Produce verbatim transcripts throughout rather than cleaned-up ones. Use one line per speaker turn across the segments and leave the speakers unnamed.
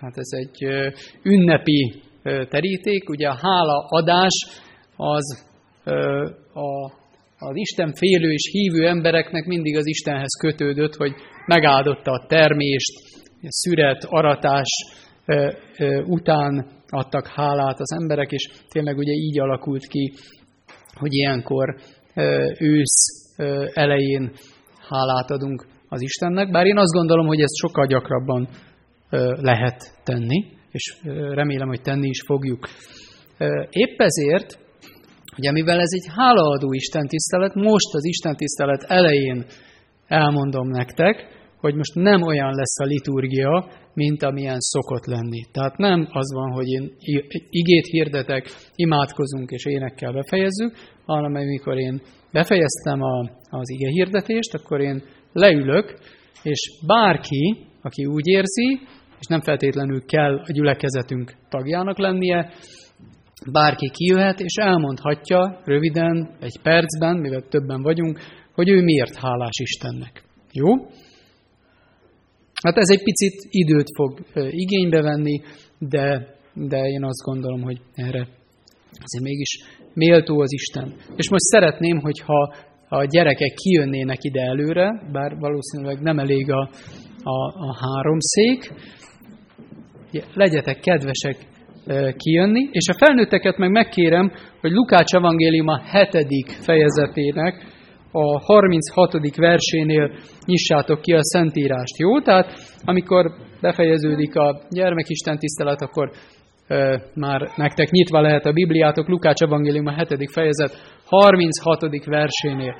Hát ez egy ünnepi teríték, ugye a hálaadás az a, az Isten félő és hívő embereknek mindig az Istenhez kötődött, hogy megáldotta a termést, a szüret, aratás után adtak hálát az emberek, és tényleg ugye így alakult ki, hogy ilyenkor ősz elején hálát adunk az Istennek, bár én azt gondolom, hogy ezt sokkal gyakrabban lehet tenni, és remélem, hogy tenni is fogjuk. Épp ezért, ugye mivel ez egy hálaadó istentisztelet, most az istentisztelet elején elmondom nektek, hogy most nem olyan lesz a liturgia, mint amilyen szokott lenni. Tehát nem az van, hogy én igét hirdetek, imádkozunk és énekkel befejezzük, hanem amikor én befejeztem a, az ige hirdetést, akkor én leülök, és bárki, aki úgy érzi, és nem feltétlenül kell a gyülekezetünk tagjának lennie, bárki kijöhet, és elmondhatja röviden, egy percben, mivel többen vagyunk, hogy ő miért hálás Istennek. Jó? Hát ez egy picit időt fog igénybe venni, de, de én azt gondolom, hogy erre azért mégis méltó az Isten. És most szeretném, hogyha a gyerekek kijönnének ide előre, bár valószínűleg nem elég a, a, a három szék, legyetek kedvesek kijönni, és a felnőtteket meg megkérem, hogy Lukács evangéliuma hetedik fejezetének a harminchatodik versénél nyissátok ki a Szentírást. Jó? Tehát amikor befejeződik a gyermekisten tisztelet, akkor e, már nektek nyitva lehet a Bibliátok, Lukács evangéliuma hetedik fejezet harminchatodik versénél.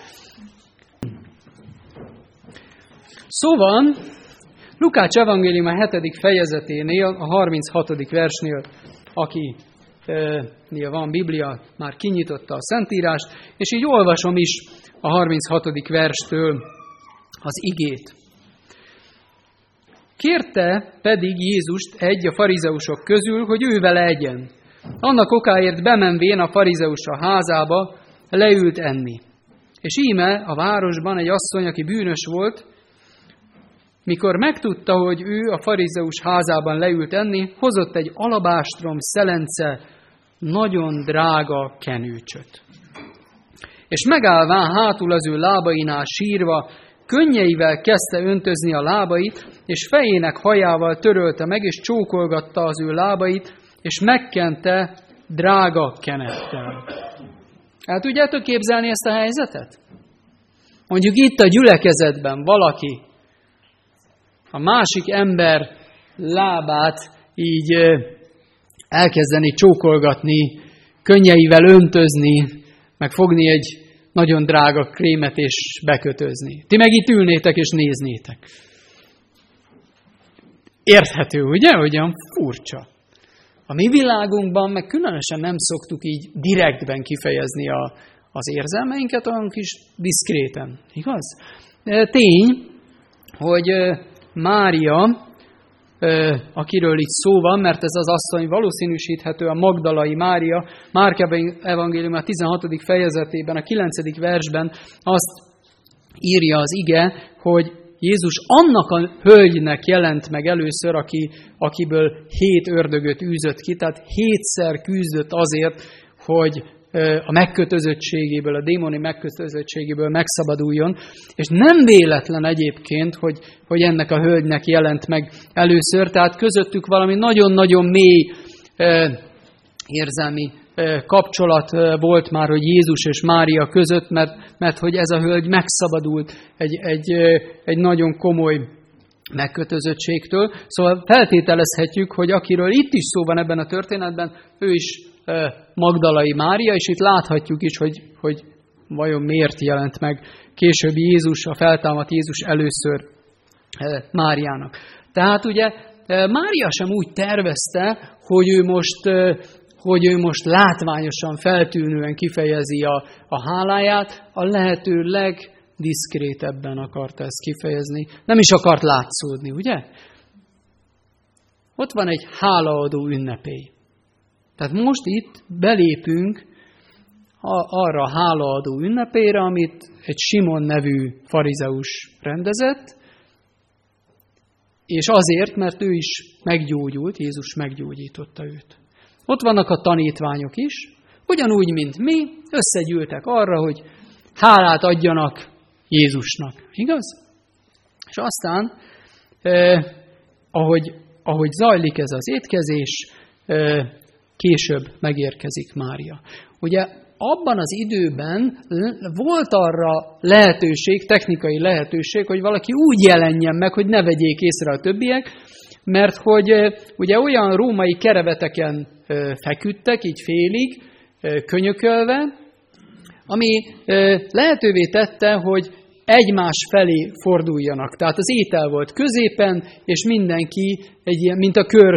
Szóval Lukács evangéliuma hetedik fejezeténél, a harminchatodik versnél, aki nél van Biblia, már kinyitotta a Szentírást, és így olvasom is a harminchatodik verstől az igét. Kérte pedig Jézust egy a farizeusok közül, hogy ő vele egyen. Annak okáért bemenvén a farizeus a házába, leült enni. És íme a városban egy asszony, aki bűnös volt, mikor megtudta, hogy ő a farizeus házában leült enni, hozott egy alabástrom szelence nagyon drága kenőcsöt. És megállván hátul az ő lábainál sírva, könnyeivel kezdte öntözni a lábait, és fejének hajával törölte meg, és csókolgatta az ő lábait, és megkente drága kenettel. El tudjátok képzelni ezt a helyzetet? Mondjuk itt a gyülekezetben valaki a másik ember lábát így elkezdeni csókolgatni, könnyeivel öntözni, meg fogni egy nagyon drága krémet és bekötözni. Ti meg itt ülnétek és néznétek. Érthető, ugye? Ugyan furcsa. A mi világunkban meg különösen nem szoktuk így direktben kifejezni a, az érzelmeinket, olyan kis diszkréten. Igaz? Tény, hogy Mária, akiről itt szó van, mert ez az asszony valószínűsíthető a Magdalai Mária, Márk evangélium a tizenhatodik fejezetében, a kilencedik versben azt írja az ige, hogy Jézus annak a hölgynek jelent meg először, aki, akiből hét ördögöt űzött ki, tehát hétszer küzdött azért, hogy a megkötözöttségéből, a démoni megkötözöttségéből megszabaduljon, és nem véletlen egyébként, hogy, hogy ennek a hölgynek jelent meg először, tehát közöttük valami nagyon-nagyon mély eh, érzelmi eh, kapcsolat eh, volt már, hogy Jézus és Mária között, mert, mert hogy ez a hölgy megszabadult egy, egy, eh, egy nagyon komoly megkötözöttségtől. Szóval feltételezhetjük, hogy akiről itt is szó van ebben a történetben, ő is Magdalai Mária, és itt láthatjuk is, hogy, hogy vajon miért jelent meg később Jézus, a feltámadt Jézus először Máriának. Tehát ugye Mária sem úgy tervezte, hogy ő most, hogy ő most látványosan, feltűnően kifejezi a, a háláját, a lehető legdiszkrétebben akarta ezt kifejezni. Nem is akart látszódni, ugye? Ott van egy hálaadó ünnepély. Tehát most itt belépünk arra a hálaadó ünnepére, amit egy Simon nevű farizeus rendezett, És azért, mert ő is meggyógyult, Jézus meggyógyította őt. Ott vannak a tanítványok is, ugyanúgy, mint mi, összegyűltek arra, hogy hálát adjanak Jézusnak. Igaz? És aztán, eh, ahogy, ahogy zajlik ez az étkezés, eh, később megérkezik Mária. Ugye abban az időben volt arra lehetőség, technikai lehetőség, hogy valaki úgy jelenjen meg, hogy ne vegyék észre a többiek, mert hogy ugye olyan római kereveteken feküdtek, így félig, könyökölve, ami lehetővé tette, hogy egymás felé forduljanak. Tehát az étel volt középen, és mindenki egy ilyen, mint a kör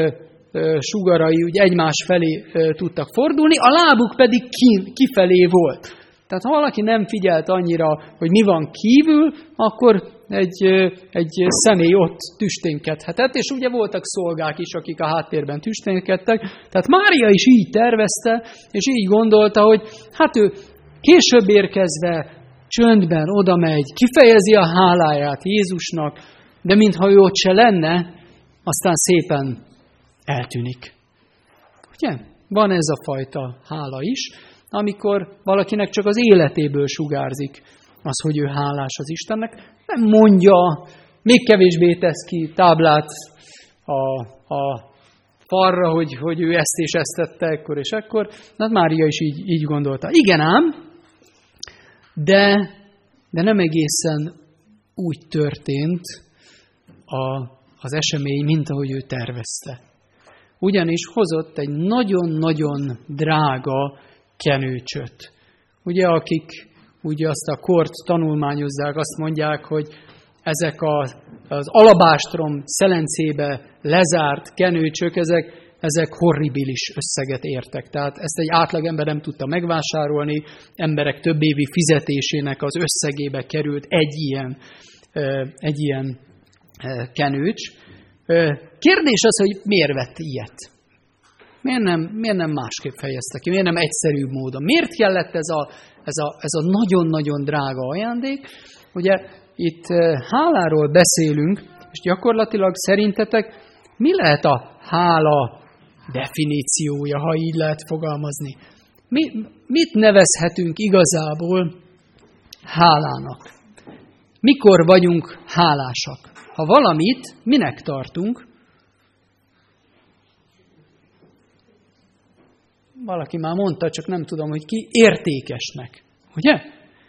sugarai úgy egymás felé tudtak fordulni, a lábuk pedig kin, kifelé volt. Tehát ha valaki nem figyelt annyira, hogy mi van kívül, akkor egy, egy személy ott tüsténkedhetett, és ugye voltak szolgák is, akik a háttérben tüsténkedtek. Tehát Mária is így tervezte, és így gondolta, hogy hát ő később érkezve csöndben oda megy, kifejezi a háláját Jézusnak, de mintha ő ott se lenne, aztán szépen eltűnik. Ugye? Van ez a fajta hála is, amikor valakinek csak az életéből sugárzik az, hogy ő hálás az Istennek, nem mondja, még kevésbé tesz ki táblát a, a falra, hogy, hogy ő ezt és ezt tette ekkor és ekkor. Na, Mária is így, így gondolta. Igen ám, de, de nem egészen úgy történt a, az esemény, mint ahogy ő tervezte. Ugyanis hozott egy nagyon-nagyon drága kenőcsöt. Ugye, akik ugye azt a kort tanulmányozzák, azt mondják, hogy ezek a, az alabástrom szelencébe lezárt kenőcsök, ezek, ezek horribilis összeget értek. Tehát ezt egy átlagember nem tudta megvásárolni, emberek több évi fizetésének az összegébe került egy ilyen, egy ilyen kenőcs. Kérdés az, hogy miért vett ilyet? Miért nem, miért nem másképp fejezte ki? Miért nem egyszerűbb módon? Miért kellett ez a, ez a, ez a nagyon-nagyon drága ajándék? Ugye itt háláról beszélünk, és gyakorlatilag szerintetek mi lehet a hála definíciója, ha így lehet fogalmazni? Mi, mit nevezhetünk igazából hálának? Mikor vagyunk hálásak? Ha valamit minek tartunk, valaki már mondta, csak nem tudom, hogy ki, értékesnek. Ugye?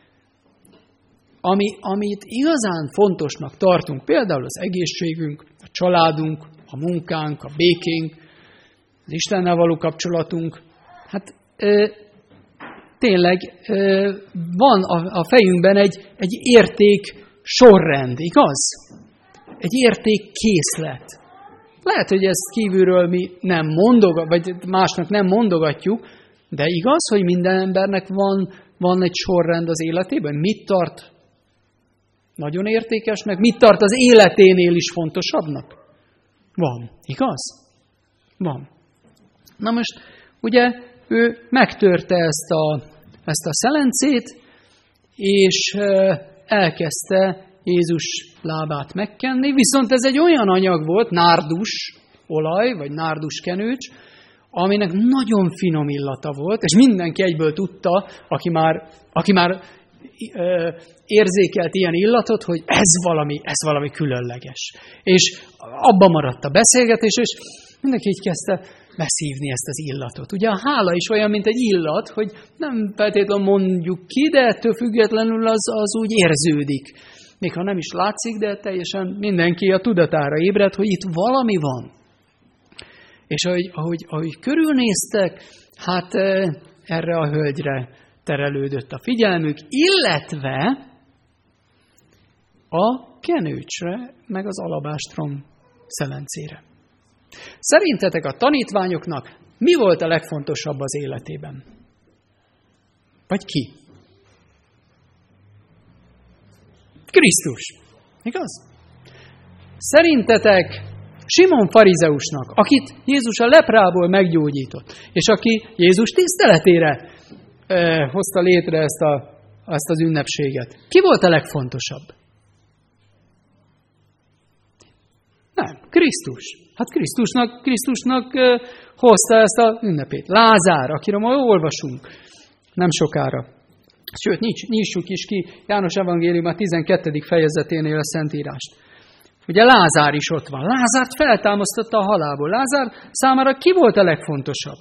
Ami, amit igazán fontosnak tartunk, például az egészségünk, a családunk, a munkánk, a békénk, az Istennel való kapcsolatunk, hát ö, tényleg ö, van a, a fejünkben egy, egy érték sorrend, igaz? Egy értékkészlet. Lehet, hogy ezt kívülről mi nem mondogat, vagy másnak nem mondogatjuk, de igaz, hogy minden embernek van, van egy sorrend az életében. Mit tart nagyon értékesnek? Mit tart az életénél is fontosabbnak? Van. Igaz? Van. Na most, ugye, ő megtörte ezt a, ezt a szelencét, és elkezdte Jézus lábát megkenni, viszont ez egy olyan anyag volt, nárdus olaj, vagy nárdus kenőcs, aminek nagyon finom illata volt, és mindenki egyből tudta, aki már, aki már ö, érzékelt ilyen illatot, hogy ez valami, ez valami különleges. És abban maradt a beszélgetés, és mindenki így kezdte beszívni ezt az illatot. Ugye a hála is olyan, mint egy illat, hogy nem feltétlenül mondjuk ki, de ettől függetlenül az, az úgy érződik. Még ha nem is látszik, de teljesen mindenki a tudatára ébred, hogy itt valami van. És ahogy, ahogy, ahogy körülnéztek, hát erre a hölgyre terelődött a figyelmük, illetve a kenőcsre, meg az alabástrom szelencére. Szerintetek a tanítványoknak mi volt a legfontosabb az életében? Vagy ki? Krisztus. Igaz? Szerintetek Simon farizeusnak, akit Jézus a leprából meggyógyított, és aki Jézus tiszteletére eh, hozta létre ezt, a, ezt az ünnepséget, ki volt a legfontosabb? Krisztus. Hát Krisztusnak, Krisztusnak uh, hozta ezt a ünnepét. Lázár, akiről ma olvasunk nem sokára. Sőt, nyissuk is ki János evangélium a tizenkettedik fejezeténél a Szentírást. Ugye Lázár is ott van. Lázárt feltámasztotta a halálból. Lázár számára ki volt a legfontosabb?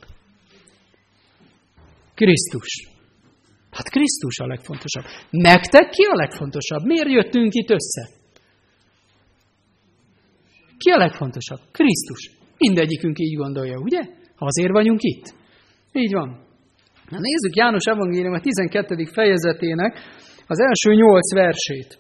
Krisztus. Hát Krisztus a legfontosabb. Nektek ki a legfontosabb? Miért jöttünk itt össze? Ki a legfontosabb? Krisztus. Mindegyikünk így gondolja, ugye? Azért vagyunk itt. Így van. Na nézzük János evangélium a tizenkettedik fejezetének az első nyolc versét.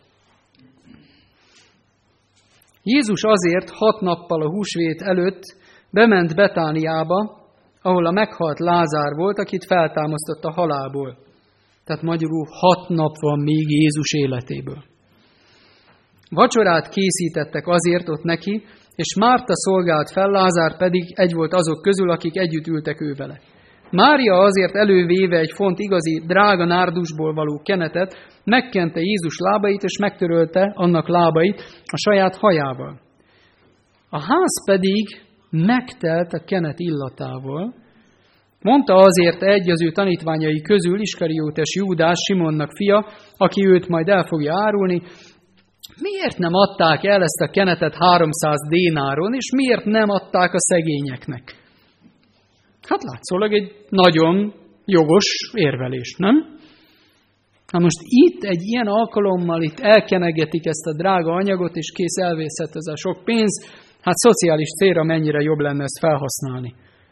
Jézus azért hat nappal a húsvét előtt bement Betániába, ahol a meghalt Lázár volt, akit feltámasztott a halálból. Tehát magyarul hat nap van még Jézus életéből. Vacsorát készítettek azért ott neki, és Márta szolgált fel, Lázár pedig egy volt azok közül, akik együtt ültek ő vele. Mária azért elővéve egy font igazi, drága nárdusból való kenetet, megkente Jézus lábait, és megtörölte annak lábait a saját hajával. A ház pedig megtelt a kenet illatával. Mondta azért egy az ő tanítványai közül, Iskariótes Júdás, Simonnak fia, aki őt majd el fogja árulni, miért nem adták el ezt a kenetet háromszáz dénáron, és miért nem adták a szegényeknek? Hát látszólag egy nagyon jogos érvelés, nem? Na most itt egy ilyen alkalommal itt elkenegetik ezt a drága anyagot, és kész, elvészett ez a sok pénz, hát szociális célra mennyire jobb lenne ezt felhasználni.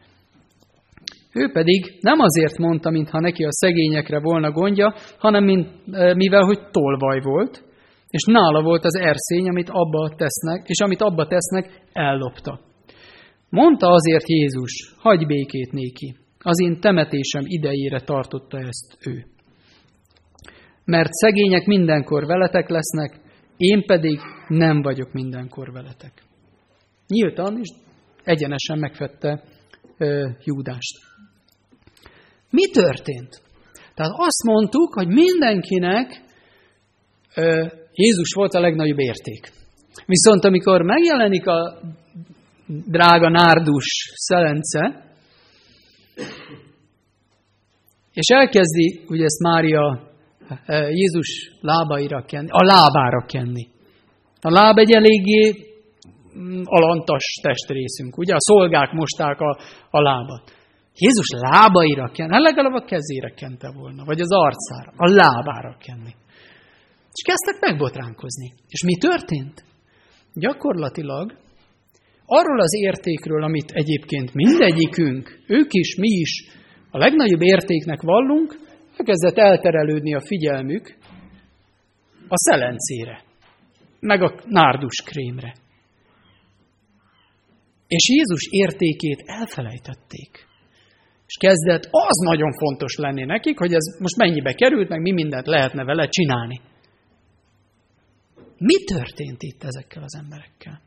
Ő pedig nem azért mondta, mintha neki a szegényekre volna gondja, hanem mint, mivel, hogy tolvaj volt, és nála volt az erszény, amit abba tesznek, és amit abba tesznek, ellopta. Mondta azért Jézus, hagyj békét néki, az én temetésem idejére tartotta ezt ő. Mert szegények mindenkor veletek lesznek, én pedig nem vagyok mindenkor veletek. Nyíltan és egyenesen megfette uh, Júdást. Mi történt? Tehát azt mondtuk, hogy mindenkinek uh, Jézus volt a legnagyobb érték. Viszont amikor megjelenik a drága nárdus szelence, és elkezdi, ugye ezt Mária Jézus lábaira kenni, a lábára kenni. A láb egy eléggé alantas testrészünk, ugye? A szolgák mosták a, a lábat. Jézus lábaira kenni, hát legalább a kezére kente volna, vagy az arcára, a lábára kenni. És kezdtek megbotránkozni. És mi történt? Gyakorlatilag arról az értékről, amit egyébként mindegyikünk, ők is, mi is a legnagyobb értéknek vallunk, elkezdett elterelődni a figyelmük a szelencére, meg a nárduskrémre. És Jézus értékét elfelejtették. És kezdett az nagyon fontos lenni nekik, hogy ez most mennyibe került, meg mi mindent lehetne vele csinálni. Mi történt itt ezekkel az emberekkel?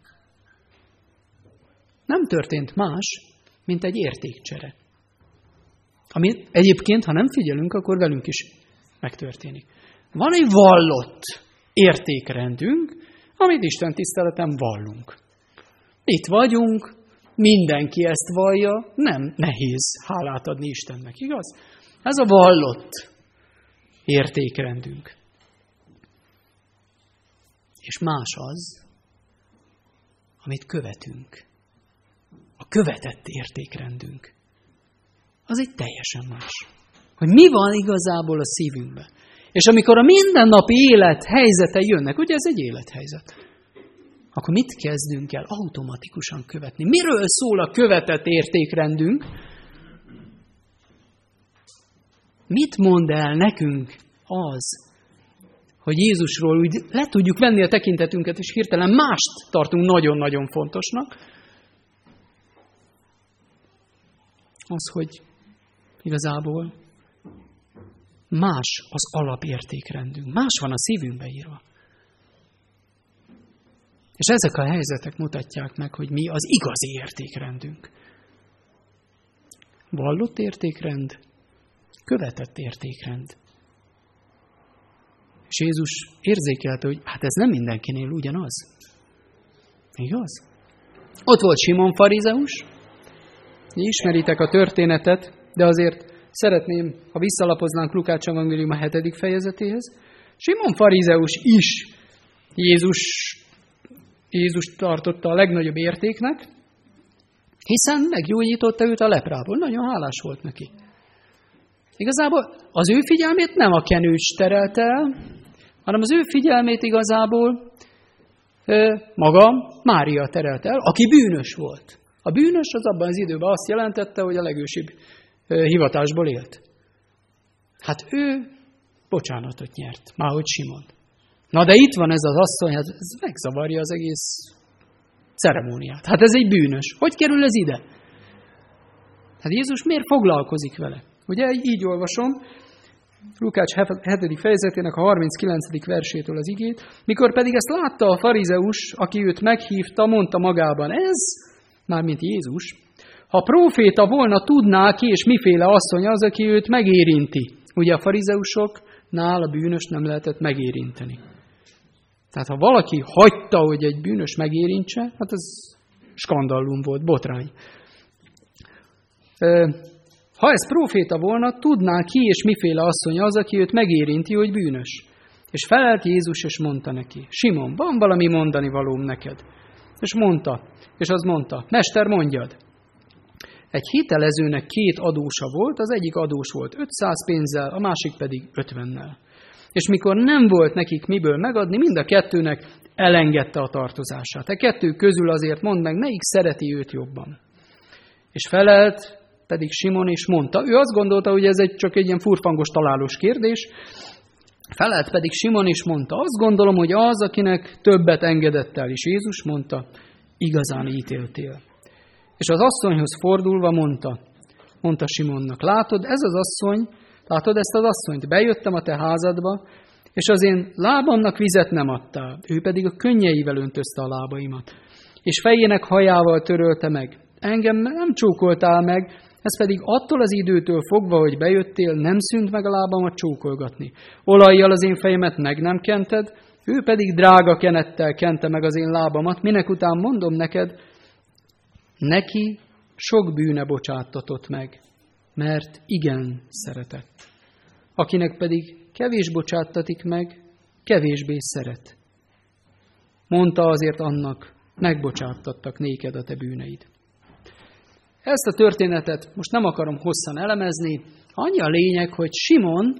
Nem történt más, mint egy értékcsere. Ami egyébként, ha nem figyelünk, akkor velünk is megtörténik. Van egy vallott értékrendünk, amit Isten tiszteleten vallunk. Itt vagyunk, mindenki ezt vallja, nem nehéz hálát adni Istennek, igaz? Ez a vallott értékrendünk. És más az, amit követünk. A követett értékrendünk. Az egy teljesen más. Hogy mi van igazából a szívünkben. És amikor a mindennapi élet helyzetei jönnek, ugye ez egy élethelyzet, akkor mit kezdünk el automatikusan követni? Miről szól a követett értékrendünk? Mit mond el nekünk az, hogy Jézusról úgy le tudjuk venni a tekintetünket, és hirtelen mást tartunk nagyon-nagyon fontosnak? Az, hogy igazából más az alapértékrendünk. Más van a szívünkbe írva. És ezek a helyzetek mutatják meg, hogy mi az igazi értékrendünk. Vallott értékrend, követett értékrend. És Jézus érzékelte, hogy hát ez nem mindenkinél ugyanaz. Igaz? Ott volt Simon farizeus, ismeritek a történetet, de azért szeretném, ha visszalapoznánk Lukács evangélium a hetedik fejezetéhez. Simon farizeus is Jézus, Jézus tartotta a legnagyobb értéknek, hiszen meggyógyította őt a leprából. Nagyon hálás volt neki. Igazából az ő figyelmét nem a kenőcs terelte el, hanem az ő figyelmét igazából ö, maga Mária terelte el, aki bűnös volt. A bűnös az abban az időben azt jelentette, hogy a legősibb ö, hivatásból élt. Hát ő bocsánatot nyert, márhogy Simon. Na de itt van ez az asszony, hát ez megzavarja az egész ceremóniát. Hát ez egy bűnös. Hogy kerül ez ide? Hát Jézus miért foglalkozik vele? Ugye így olvasom, Lukács hetedik fejezetének a harminckilencedik versétől az igét, mikor pedig ezt látta a farizeus, aki őt meghívta, mondta magában, ez, mármint Jézus, ha próféta volna, tudná ki, és miféle asszony az, aki őt megérinti. Ugye a farizeusoknál a bűnös nem lehetett megérinteni. Tehát ha valaki hagyta, hogy egy bűnös megérintse, hát ez skandallum volt, botrány. Ha ez próféta volna, tudná ki, és miféle asszony az, aki őt megérinti, hogy bűnös. És felelt Jézus, és mondta neki, Simon, van valami mondani valóm neked? És mondta, és az mondta, Mester, mondjad. Egy hitelezőnek két adósa volt, az egyik adós volt ötszáz pénzzel, a másik pedig ötvennel. És mikor nem volt nekik miből megadni, mind a kettőnek elengedte a tartozását. A kettő közül azért mondd meg, melyik szereti őt jobban. És felelt pedig Simon is mondta, ő azt gondolta, hogy ez egy csak egy ilyen furfangos találós kérdés, felelt pedig Simon is mondta, azt gondolom, hogy az, akinek többet engedett el, és Jézus mondta, igazán ítéltél. És az asszonyhoz fordulva mondta, mondta Simonnak, látod, ez az asszony, látod ezt az asszonyt, bejöttem a te házadba, és az én lábamnak vizet nem adtál, ő pedig a könnyeivel öntözte a lábaimat, és fejének hajával törölte meg. Engem nem csókoltál meg, ez pedig attól az időtől fogva, hogy bejöttél, nem szűnt meg a lábamat csókolgatni. Olajjal az én fejemet meg nem kented, ő pedig drága kenettel kente meg az én lábamat, minek után mondom neked, neki sok bűne bocsáttatott meg, mert igen szeretett. Akinek pedig kevés bocsáttatik meg, kevésbé szeret. Mondta azért annak, megbocsáttattak néked a te bűneid. Ezt a történetet most nem akarom hosszan elemezni, annyi a lényeg, hogy Simon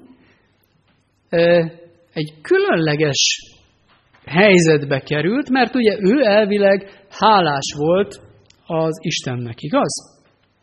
egy különleges helyzetbe került, mert ugye ő elvileg hálás volt az Istennek, igaz?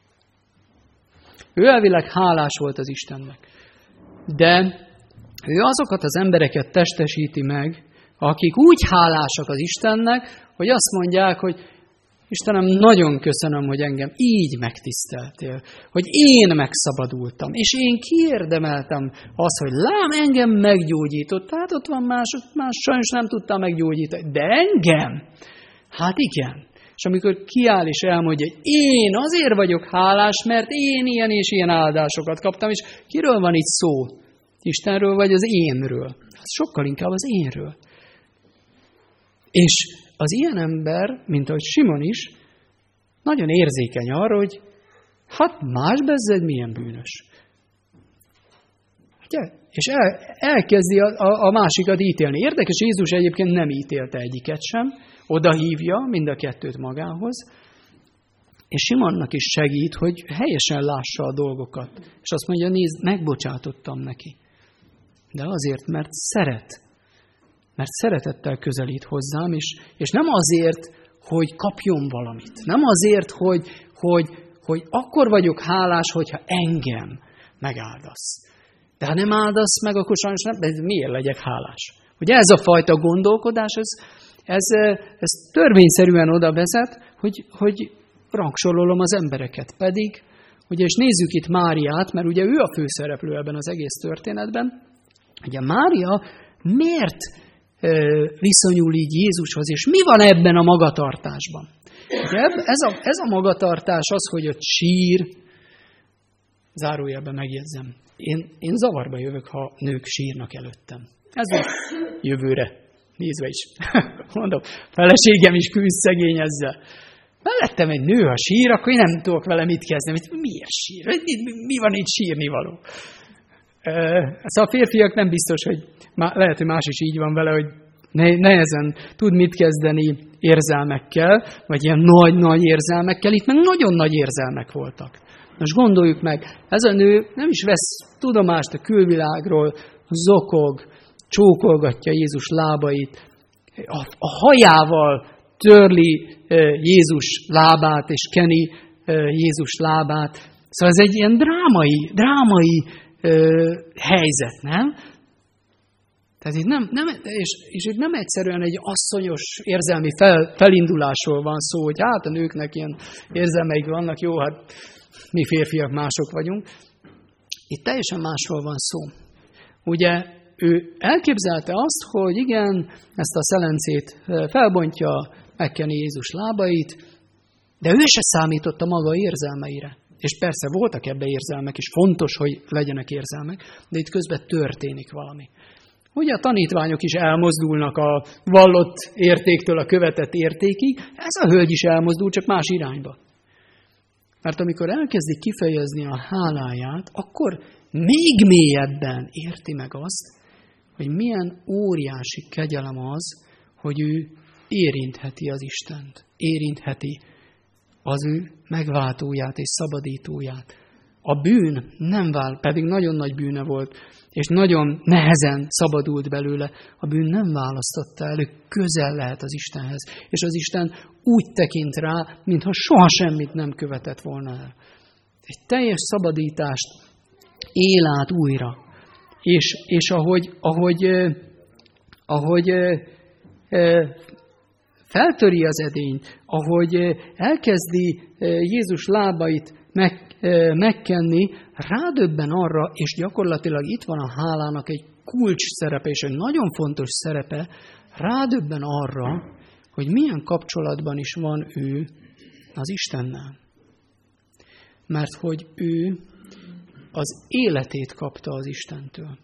Ő elvileg hálás volt az Istennek. De ő azokat az embereket testesíti meg, akik úgy hálásak az Istennek, hogy azt mondják, hogy Istenem, nagyon köszönöm, hogy engem így megtiszteltél, hogy én megszabadultam, és én kiérdemeltem azt, hogy lám, engem meggyógyított. Tehát ott van más, más sajnos nem tudtam meggyógyítani, de engem? Hát igen. És amikor kiáll és elmondja, hogy én azért vagyok hálás, mert én ilyen és ilyen áldásokat kaptam, és kiről van itt szó? Istenről vagy az énről? Hát sokkal inkább az énről. És az ilyen ember, mint ahogy Simon is, nagyon érzékeny arra, hogy hát más bezzed milyen bűnös. Ugye? És el, elkezdi a, a, a másikat ítélni. Érdekes, Jézus egyébként nem ítélte egyiket sem, oda hívja mind a kettőt magához, és Simonnak is segít, hogy helyesen lássa a dolgokat. És azt mondja, nézd, megbocsátottam neki. De azért, mert szeret. Mert szeretettel közelít hozzám, és, és nem azért, hogy kapjon valamit. Nem azért, hogy, hogy, hogy akkor vagyok hálás, hogyha engem megáldasz. De ha nem áldasz meg, akkor sajnos nem, de miért legyek hálás? Ugye ez a fajta gondolkodás, ez, ez, ez törvényszerűen oda vezet, hogy, hogy rangsorolom az embereket. Pedig, ugye, és nézzük itt Máriát, mert ugye ő a főszereplő ebben az egész történetben. Ugye Mária miért viszonyul így Jézushoz, és mi van ebben a magatartásban? Ugye ez, a, ez a magatartás az, hogy ott sír, zárójelben megjegyzem, én, én zavarba jövök, ha nők sírnak előttem. Ez a jövőre nézve is. Mondom, feleségem is küzd szegény ezzel. mellettem egy nő, ha sír, akkor én nem tudok vele mit kezdeni. Miért sír? Mi, mi van itt sírnivaló? Szóval a férfiak nem biztos, hogy lehet, hogy más is így van vele, hogy nehezen tud mit kezdeni érzelmekkel, vagy ilyen nagy-nagy érzelmekkel. Itt meg nagyon nagy érzelmek voltak. Most gondoljuk meg, ez a nő nem is vesz tudomást a külvilágról, zokog, csókolgatja Jézus lábait, a, a hajával törli Jézus lábát, és keni Jézus lábát. Szóval ez egy ilyen drámai, drámai helyzet, nem? Tehát itt nem, nem, és, és itt nem egyszerűen egy asszonyos érzelmi fel, felindulásról van szó, hogy hát a nőknek ilyen érzelmeik vannak, jó, hát mi férfiak mások vagyunk. Itt teljesen másról van szó. Ugye ő elképzelte azt, hogy igen, ezt a szelencét felbontja, megkeni Jézus lábait, de ő se számította maga érzelmeire. És persze voltak ebbe érzelmek, és fontos, hogy legyenek érzelmek, de itt közben történik valami. Ugye a tanítványok is elmozdulnak a vallott értéktől a követett értékig, ez a hölgy is elmozdul, csak más irányba. Mert amikor elkezdi kifejezni a háláját, akkor még mélyebben érti meg azt, hogy milyen óriási kegyelem az, hogy ő érintheti az Istent, érintheti az ő megváltóját és szabadítóját. A bűn nem vál, pedig nagyon nagy bűne volt, és nagyon nehezen szabadult belőle. A bűn nem választotta el, ő közel lehet az Istenhez. És az Isten úgy tekint rá, mintha soha semmit nem követett volna el. Egy teljes szabadítást él át újra. És, és ahogy, ahogy, ahogy feltöri az edényt, ahogy elkezdi Jézus lábait meg, megkenni, rádöbben arra, és gyakorlatilag itt van a hálának egy kulcs szerepe, és egy nagyon fontos szerepe, rádöbben arra, hogy milyen kapcsolatban is van ő az Istennel. Mert hogy ő az életét kapta az Istentől.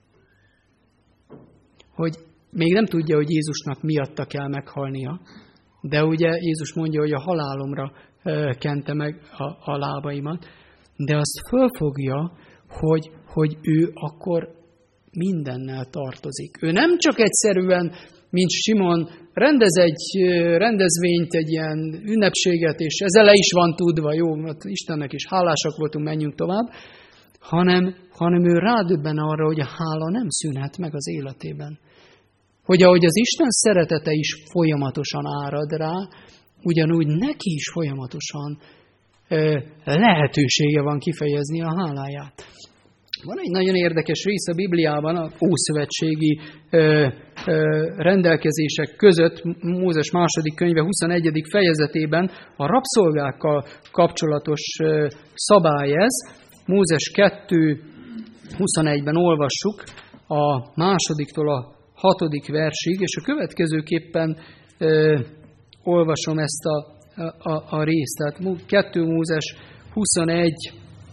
Hogy még nem tudja, hogy Jézusnak miatta kell meghalnia, de ugye Jézus mondja, hogy a halálomra kente meg a, a lábaimat, de azt fölfogja, hogy, hogy ő akkor mindennel tartozik. Ő nem csak egyszerűen, mint Simon, rendez egy rendezvényt, egy ilyen ünnepséget, és ez le is van tudva, jó, hát Istennek is hálásak voltunk, menjünk tovább, hanem, hanem ő rádöbben arra, hogy a hála nem szűnhet meg az életében. Hogy ahogy az Isten szeretete is folyamatosan árad rá, ugyanúgy neki is folyamatosan ö, lehetősége van kifejezni a háláját. Van egy nagyon érdekes rész a Bibliában, a ószövetségi ö, ö, rendelkezések között, Mózes második könyve huszonegyedik fejezetében a rabszolgákkal kapcsolatos ö, szabály ez. Mózes kettő huszonegyben olvassuk a másodiktól a hatodik versig, és a következőképpen ö, olvasom ezt a, a, a részt. Tehát kettő Mózes huszonegy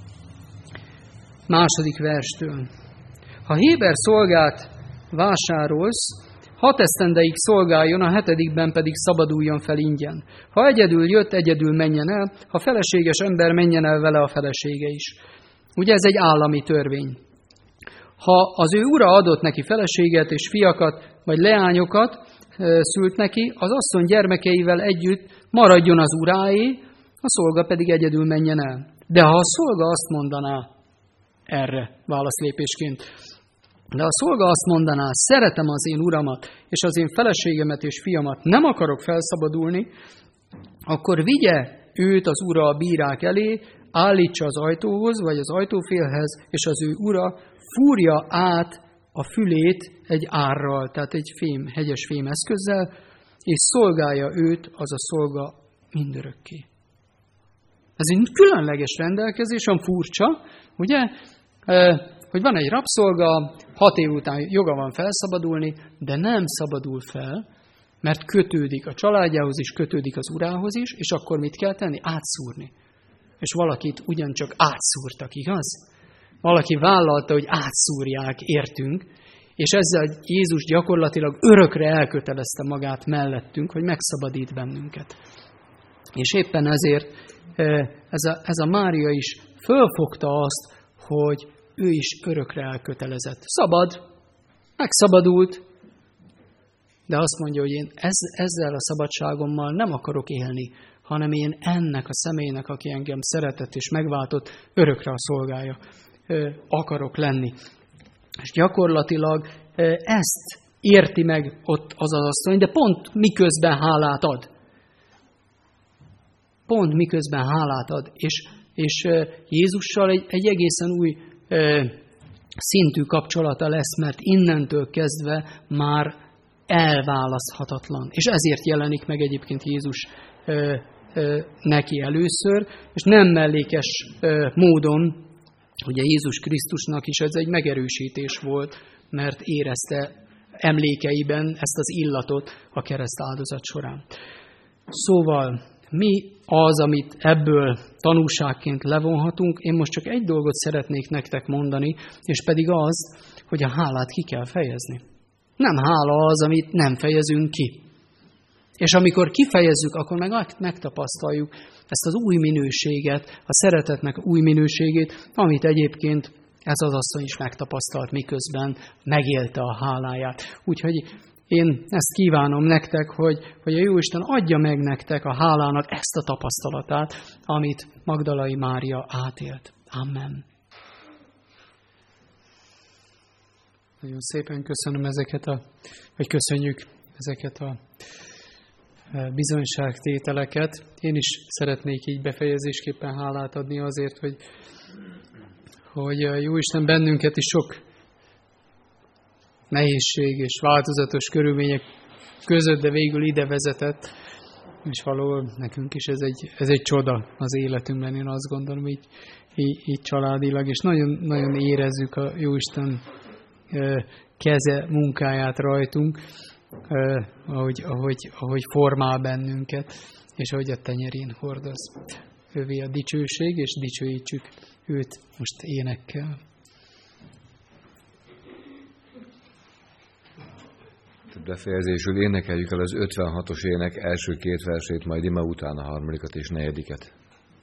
második verstől. Ha héber szolgát vásárolsz, hat esztendeig szolgáljon, a hetedikben pedig szabaduljon fel ingyen. Ha egyedül jött, egyedül menjen el, ha feleséges ember, menjen el vele a felesége is. Ugye ez egy állami törvény. Ha az ő ura adott neki feleséget és fiakat, vagy leányokat szült neki, az asszony gyermekeivel együtt maradjon az uráé, a szolga pedig egyedül menjen el. De ha a szolga azt mondaná, erre válaszlépésként, de a szolga azt mondaná, szeretem az én uramat, és az én feleségemet és fiamat, nem akarok felszabadulni, akkor vigye őt az ura a bírák elé, állítsa az ajtóhoz, vagy az ajtófélhez, és az ő ura fúrja át a fülét egy árral, tehát egy fém, hegyes fémeszközzel, és szolgálja őt az a szolga mindörökké. Ez egy különleges rendelkezés, olyan furcsa, ugye, hogy van egy rabszolga, hat év után joga van felszabadulni, de nem szabadul fel, mert kötődik a családjához is, kötődik az urához is, és akkor mit kell tenni? Átszúrni. És valakit ugyancsak átszúrtak, igaz? Valaki vállalta, hogy átszúrják, értünk, és ezzel Jézus gyakorlatilag örökre elkötelezte magát mellettünk, hogy megszabadít bennünket. És éppen ezért ez a, ez a Mária is fölfogta azt, hogy ő is örökre elkötelezett. Szabad, megszabadult, de azt mondja, hogy én ez, ezzel a szabadságommal nem akarok élni, hanem én ennek a személynek, aki engem szeretett és megváltott, örökre a szolgája akarok lenni. És gyakorlatilag ezt érti meg ott az az asszony, de pont miközben hálát ad. Pont miközben hálát ad. És, és Jézussal egy, egy egészen új szintű kapcsolata lesz, mert innentől kezdve már elválaszthatatlan. És ezért jelenik meg egyébként Jézus ö, ö, neki először, és nem mellékes ö, módon, ugye Jézus Krisztusnak is ez egy megerősítés volt, mert érezte emlékeiben ezt az illatot a kereszt áldozat során. Szóval mi az, amit ebből tanulságként levonhatunk? Én most csak egy dolgot szeretnék nektek mondani, és pedig az, hogy a hálát ki kell fejezni. Nem hála az, amit nem fejezünk ki. És amikor kifejezzük, akkor meg megtapasztaljuk ezt az új minőséget, a szeretetnek új minőségét, amit egyébként ez az asszony is megtapasztalt, miközben megélte a háláját. Úgyhogy én ezt kívánom nektek, hogy, hogy a Jóisten adja meg nektek a hálának ezt a tapasztalatát, amit Magdalai Mária átélt. Amen. Nagyon szépen köszönöm ezeket a, vagy köszönjük ezeket a bizonyságtételeket. Én is szeretnék így befejezésképpen hálát adni azért, hogy, hogy a Jóisten bennünket is sok nehézség és változatos körülmények között, de végül ide vezetett, és valahol nekünk is ez egy, ez egy csoda az életünkben, én azt gondolom, így, így, így családilag, és nagyon, nagyon érezzük a Jóisten keze munkáját rajtunk, ahogy, ahogy, ahogy formál bennünket, és ahogy a tenyerén hordoz. Ővé a dicsőség, és dicsőítsük őt most énekkel.
Befejezésül énekeljük el az ötvenhatos ének első két versét, majd ime után a harmadikat és negyediket.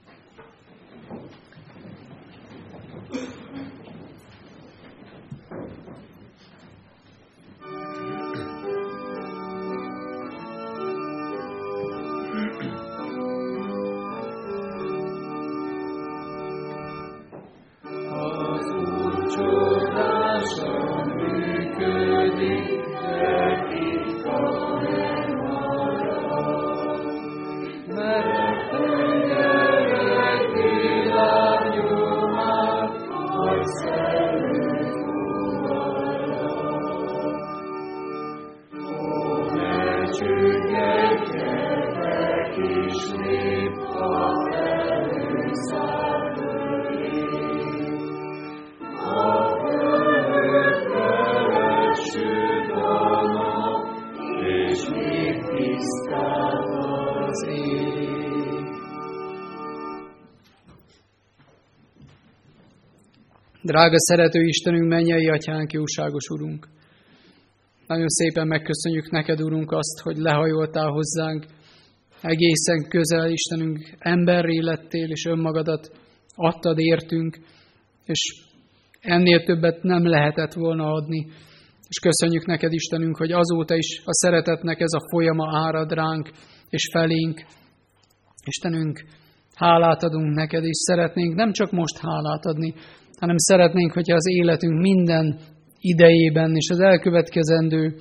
Drága szerető Istenünk, mennyei Atyánk, jóságos Urunk! Nagyon szépen megköszönjük neked, Urunk, azt, hogy lehajoltál hozzánk, egészen közel, Istenünk, emberré lettél, és önmagadat adtad értünk, és ennél többet nem lehetett volna adni. És köszönjük neked, Istenünk, hogy azóta is a szeretetnek ez a folyama árad ránk és felénk. Istenünk, hálát adunk neked, és szeretnénk nem csak most hálát adni, hanem szeretnénk, hogyha az életünk minden idejében és az elkövetkezendő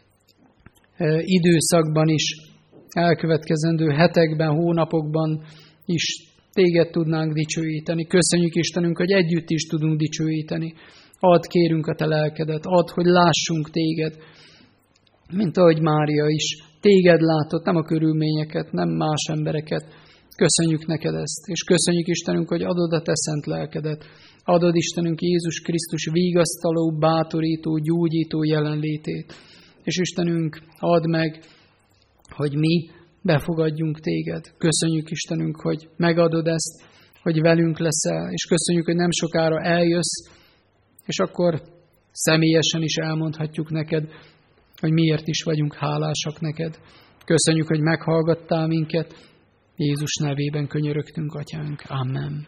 időszakban is, elkövetkezendő hetekben, hónapokban is téged tudnánk dicsőíteni. Köszönjük, Istenünk, hogy együtt is tudunk dicsőíteni. Add, kérünk a te lelkedet, add, hogy lássunk téged, mint ahogy Mária is. Téged látott, nem a körülményeket, nem más embereket. Köszönjük neked ezt, és köszönjük, Istenünk, hogy adod a te szent lelkedet. Adod, Istenünk, Jézus Krisztus vigasztaló, bátorító, gyógyító jelenlétét. És Istenünk, add meg, hogy mi befogadjunk téged. Köszönjük, Istenünk, hogy megadod ezt, hogy velünk leszel, és köszönjük, hogy nem sokára eljössz, és akkor személyesen is elmondhatjuk neked, hogy miért is vagyunk hálásak neked. Köszönjük, hogy meghallgattál minket, Jézus nevében könyörögtünk, Atyánk. Amen.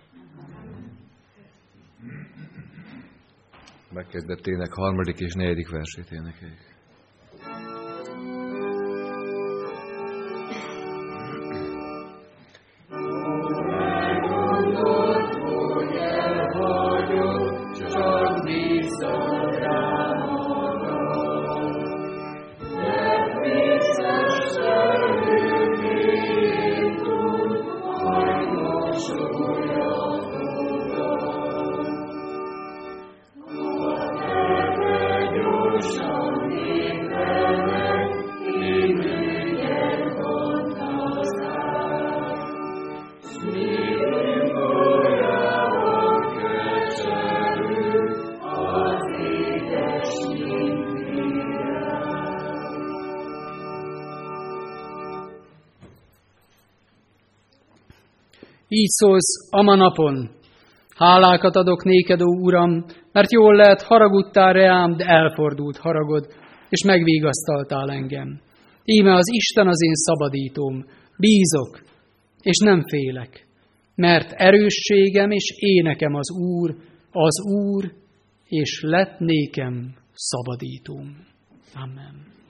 Megkezdettének harmadik és negyedik versét énekeljük.
Így szólsz ama napon, hálákat adok néked, ó Uram, mert jól lehet, haragudtál reám, de elfordult haragod, és megvigasztaltál engem. Íme az Isten az én szabadítóm, bízok, és nem félek, mert erősségem és énekem az Úr, az Úr, és lett nékem szabadítóm. Amen.